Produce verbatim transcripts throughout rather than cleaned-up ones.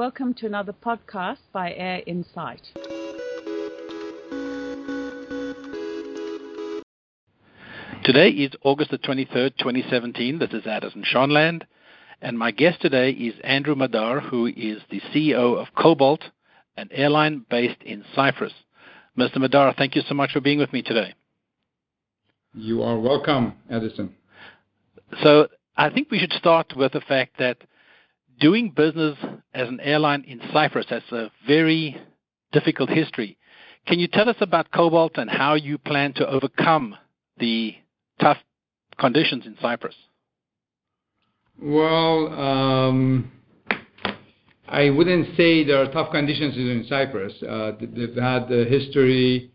Welcome to another podcast by Air Insight. Today is August the twenty-third, twenty seventeen. This is Addison Schonland, and my guest today is Andrew Madar, who is the C E O of Cobalt, an airline based in Cyprus. Mister Madar, thank you so much for being with me today. You are welcome, Addison. So I think we should start with the fact that doing business as an airline in Cyprus has a very difficult history. Can you tell us about Cobalt and how you plan to overcome the tough conditions in Cyprus? Well, um, I wouldn't say there are tough conditions in Cyprus. Uh, they've had a history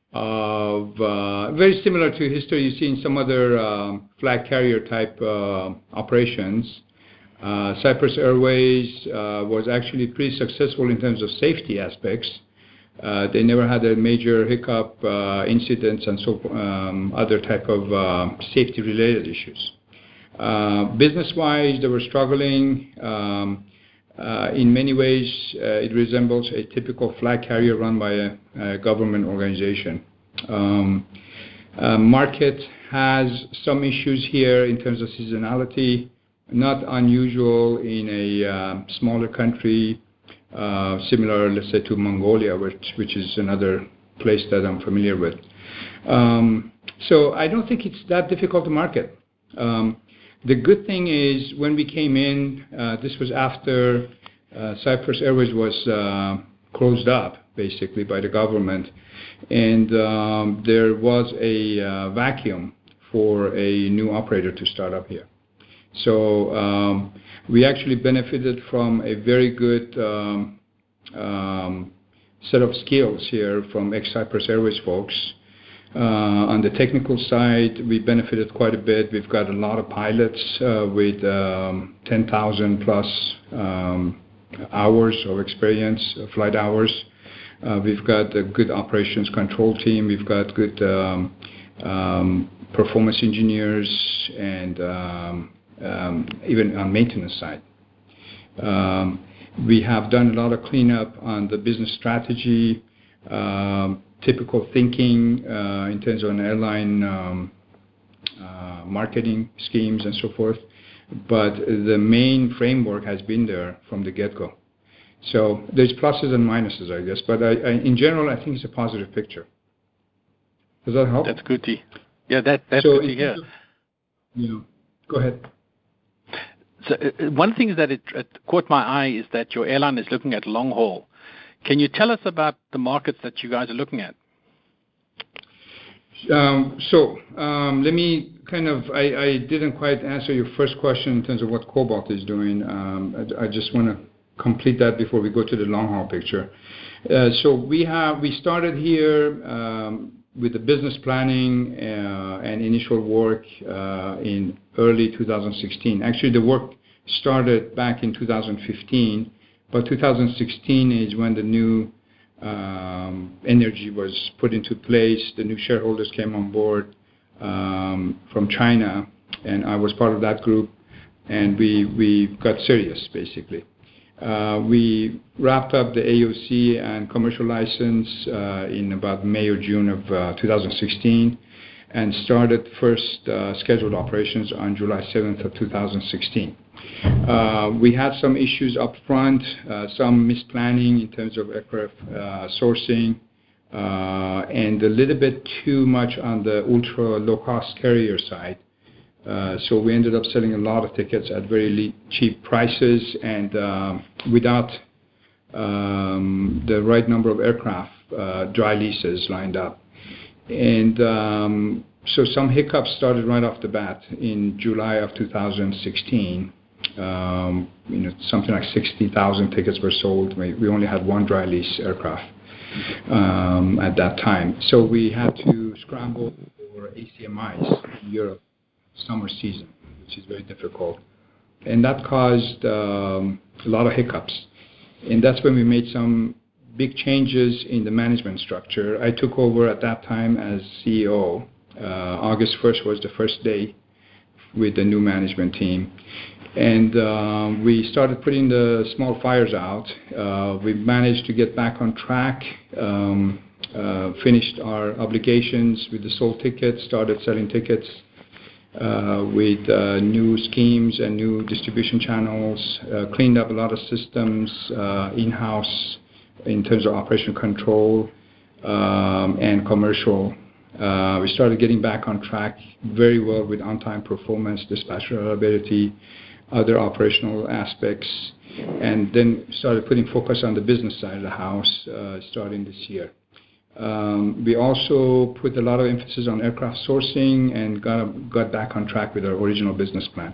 of uh, very similar to history you see in some other uh, flag carrier type uh, operations. Uh, Cyprus Airways uh, was actually pretty successful in terms of safety aspects. Uh, they never had a major hiccup, uh, incidents, and so um, other type of uh, safety-related issues. Uh, business-wise, they were struggling. Um, uh, in many ways, uh, it resembles a typical flag carrier run by a, a government organization. Um, uh, market has some issues here in terms of seasonality. Not unusual in a uh, smaller country, uh, similar, let's say, to Mongolia, which which is another place that I'm familiar with. Um, so I don't think it's that difficult to market. Um, the good thing is when we came in, uh, this was after uh, Cyprus Airways was uh, closed up, basically, by the government, and um, there was a uh, vacuum for a new operator to start up here. So um, we actually benefited from a very good um, um, set of skills here from ex-Cyprus Airways folks. Uh, on the technical side, we benefited quite a bit. We've got a lot of pilots uh, with um, ten thousand plus um, hours of experience, uh, flight hours. Uh, we've got a good operations control team. We've got good um, um, performance engineers and um, Um, even on maintenance side. Um, we have done a lot of cleanup on the business strategy, um, typical thinking uh, in terms of an airline um, uh, marketing schemes and so forth. But the main framework has been there from the get-go. So there's pluses and minuses, I guess. But I, I, in general, I think it's a positive picture. Does that help? That's good to Yeah, that, that's so good to hear. Of, you know, go ahead. So uh, one thing that it, it caught my eye is that your airline is looking at long haul. Can you tell us about the markets that you guys are looking at? Um, so um, let me kind of, I, I didn't quite answer your first question in terms of what Cobalt is doing. Um, I, I just want to complete that before we go to the long haul picture. Uh, so we have, we started here um, with the business planning uh, and initial work uh, in early two thousand sixteen. Actually, the work started back in two thousand fifteen, but two thousand sixteen is when the new um, energy was put into place. The new shareholders came on board um, from China, and I was part of that group, and we, we got serious, basically. Uh, we wrapped up the A O C and commercial license uh, in about May or June of uh, two thousand sixteen and started first uh, scheduled operations on July seventh of two thousand sixteen. Uh, we had some issues up front, uh, some misplanning in terms of aircraft uh, sourcing, uh, and a little bit too much on the ultra low-cost carrier side. Uh, so we ended up selling a lot of tickets at very le- cheap prices and um, without um, the right number of aircraft, uh, dry leases lined up. And um, so some hiccups started right off the bat in July of two thousand sixteen. Um, you know, something like sixty thousand tickets were sold. We, we only had one dry lease aircraft um, at that time. So we had to scramble for A C M Is in Europe. Summer season, which is very difficult. And that caused um, a lot of hiccups. And that's when we made some big changes in the management structure. I took over at that time as C E O. Uh, August first was the first day with the new management team. And uh, we started putting the small fires out. Uh, we managed to get back on track, um, uh, finished our obligations with the sold tickets, started selling tickets uh, with uh, new schemes and new distribution channels, uh, cleaned up a lot of systems uh, in-house in terms of operational control um, and commercial. Uh, we started getting back on track very well with on-time performance, dispatch reliability, other operational aspects, and then started putting focus on the business side of the house uh, starting this year. Um, we also put a lot of emphasis on aircraft sourcing and got, got back on track with our original business plan.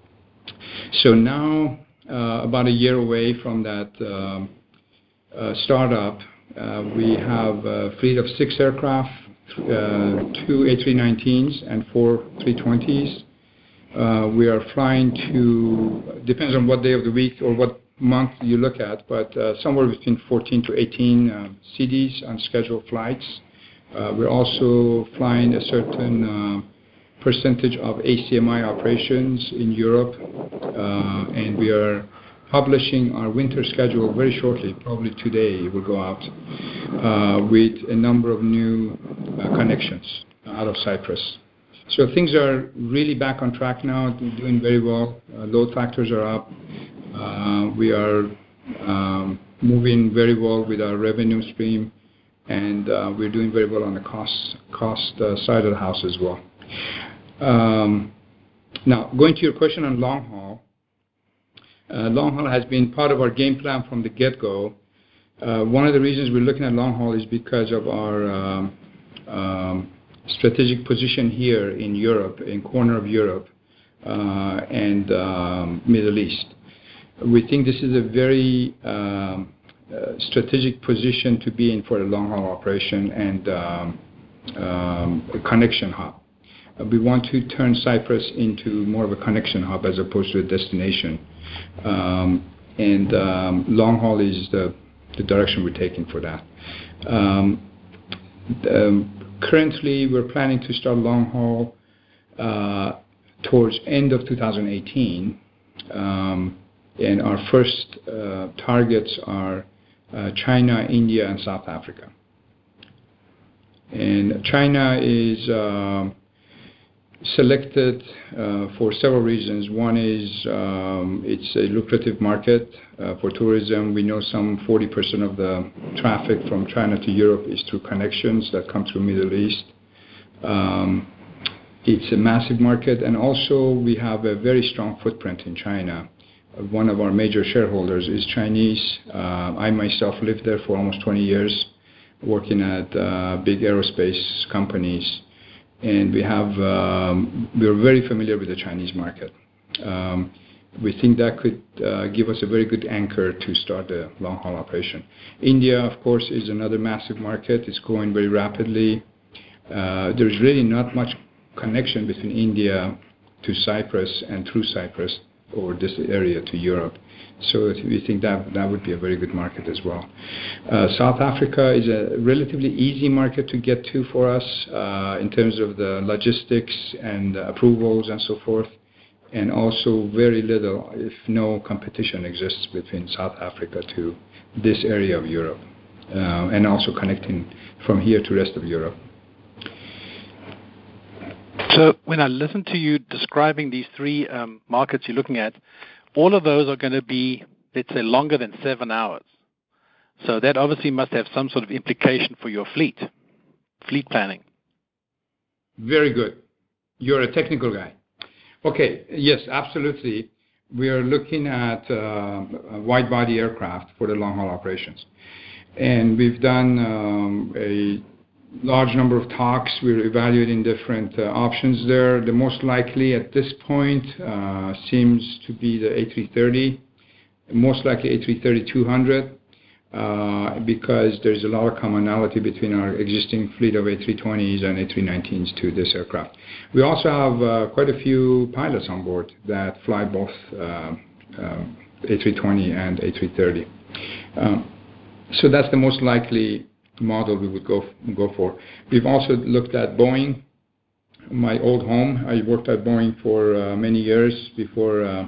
So now, uh, about a year away from that um, uh, startup, uh, we have a fleet of six aircraft, uh, two A three nineteens and four three twenties. Uh, we are flying to, depends on what day of the week or what month you look at, but uh, somewhere between fourteen to eighteen uh, C Ds on scheduled flights. Uh, we're also flying a certain uh, percentage of A C M I operations in Europe, uh, and we are publishing our winter schedule very shortly, probably today it will go out, uh, with a number of new uh, connections out of Cyprus. So things are really back on track now, doing very well. Uh, load factors are up. Uh, we are um, moving very well with our revenue stream, and uh, we're doing very well on the cost cost uh, side of the house as well. Um, now, going to your question on long haul. Uh, long haul has been part of our game plan from the get-go. Uh, one of the reasons we're looking at long haul is because of our um, um, strategic position here in Europe, in corner of Europe uh, and um, Middle East. We think this is a very um, uh, strategic position to be in for a long-haul operation and um, um, a connection hub. Uh, we want to turn Cyprus into more of a connection hub as opposed to a destination. Um, and um, long-haul is the, the direction we're taking for that. Um, the, Currently, we're planning to start long haul uh, towards end of two thousand eighteen, um, and our first uh, targets are uh, China, India, and South Africa. And China is uh, selected uh, for several reasons. One is um, it's a lucrative market uh, for tourism. We know some forty percent of the traffic from China to Europe is through connections that come through Middle East. Um, it's a massive market, and also we have a very strong footprint in China. Uh, one of our major shareholders is Chinese. Uh, I myself lived there for almost twenty years, working at uh, big aerospace companies. And we have, um, we're very familiar with the Chinese market. Um, we think that could uh, give us a very good anchor to start a long-haul operation. India, of course, is another massive market. It's growing very rapidly. Uh, there's really not much connection between India to Cyprus and through Cyprus or this area to Europe. So we think that that would be a very good market as well. Uh, South Africa is a relatively easy market to get to for us uh, in terms of the logistics and uh, approvals and so forth. And also very little, if no, competition exists between South Africa to this area of Europe, uh, and also connecting from here to the rest of Europe. So when I listen to you describing these three um, markets you're looking at, all of those are going to be, let's say, longer than seven hours. So that obviously must have some sort of implication for your fleet, fleet planning. Very good. You're a technical guy. Okay, yes, absolutely. We are looking at uh, wide-body aircraft for the long-haul operations. And we've done um, a large number of talks. We're evaluating different uh, options there. The most likely at this point uh, seems to be the A three thirty, most likely A three thirty two hundred, uh, because there's a lot of commonality between our existing fleet of A three twenties and A three nineteens to this aircraft. We also have uh, quite a few pilots on board that fly both uh, uh, A three twenty and A three thirty. Um, so that's the most likely model we would go go for. We've also looked at Boeing. my old home. I worked at Boeing for uh, many years before uh,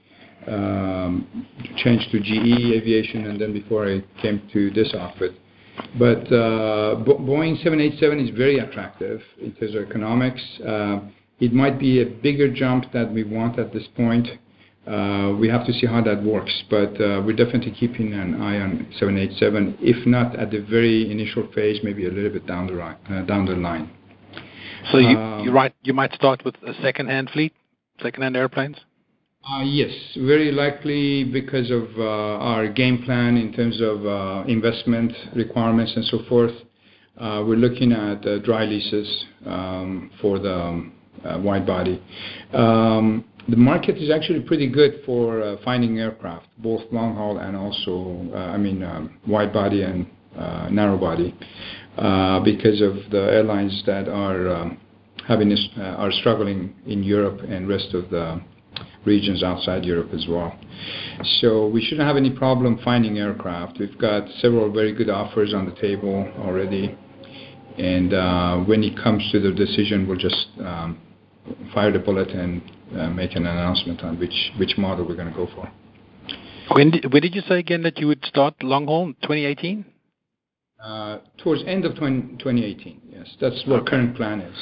um, changed to G E Aviation, and then before I came to this outfit. But uh, Bo- Boeing seven eighty-seven is very attractive in terms of economics. Uh, it might be a bigger jump that we want at this point. Uh, we have to see how that works, but uh, we're definitely keeping an eye on seven eighty-seven, if not at the very initial phase, maybe a little bit down the, ri- uh, down the line. So you, Um, you're right, you might start with a second-hand fleet, second-hand airplanes? Uh, yes, very likely because of uh, our game plan in terms of uh, investment requirements and so forth. Uh, we're looking at uh, dry leases um, for the um, uh, wide body. Um, the market is actually pretty good for uh, finding aircraft, both long haul and also, uh, I mean, um, wide body and uh, narrow body, uh, because of the airlines that are um, having this, uh, are struggling in Europe and rest of the regions outside Europe as well. So we shouldn't have any problem finding aircraft. We've got several very good offers on the table already, and uh, when it comes to the decision, we'll just um, fire the bullet and uh, make an announcement on which, which model we're going to go for. When did, when did you say again that you would start long haul? twenty eighteen? Uh, towards end of twenty eighteen, yes. That's what Okay. current plan is.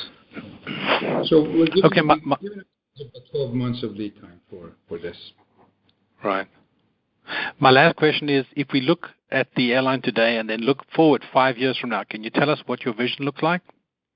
So we're giving, Okay, my, my, we're giving about twelve months of lead time for, for this. right. My last question is, if we look at the airline today and then look forward five years from now, can you tell us what your vision looks like?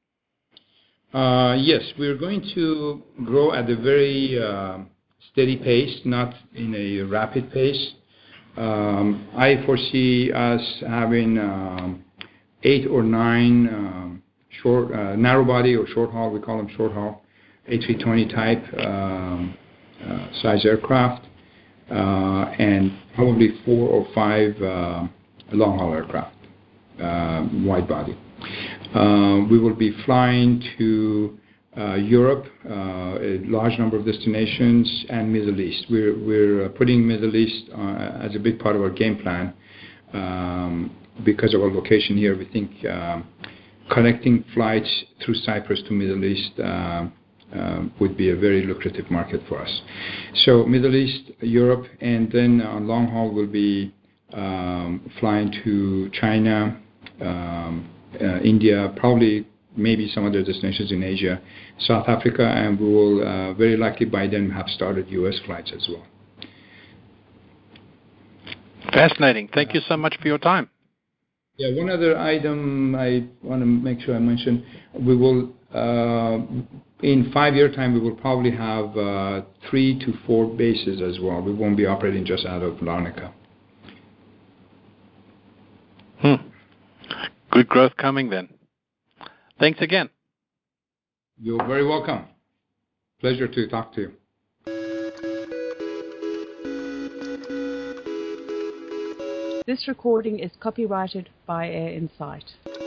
Uh, yes, we're going to grow at a very uh, steady pace, not in a rapid pace. Um, I foresee us having um, eight or nine um, short, uh, narrow body or short haul, we call them short haul, A three twenty type um, uh, size aircraft, uh, and probably four or five uh, long haul aircraft, uh, wide body. Uh, we will be flying to uh, Europe, uh, a large number of destinations, and Middle East. We're, we're uh, putting Middle East uh, as a big part of our game plan um, because of our location here. We think um, connecting flights through Cyprus to Middle East uh, uh, would be a very lucrative market for us. So Middle East, Europe, and then on long haul we'll be um, flying to China, um, uh, India, probably maybe some other destinations in Asia, South Africa, and we will uh, very likely by then have started U S flights as well. Fascinating. Thank you so much for your time. Yeah, one other item I want to make sure I mention, we will, uh, in five-year time, we will probably have uh, three to four bases as well. We won't be operating just out of Larnaca. Hmm. Good growth coming then. Thanks again. You're very welcome. Pleasure to talk to you. This recording is copyrighted by Air Insight.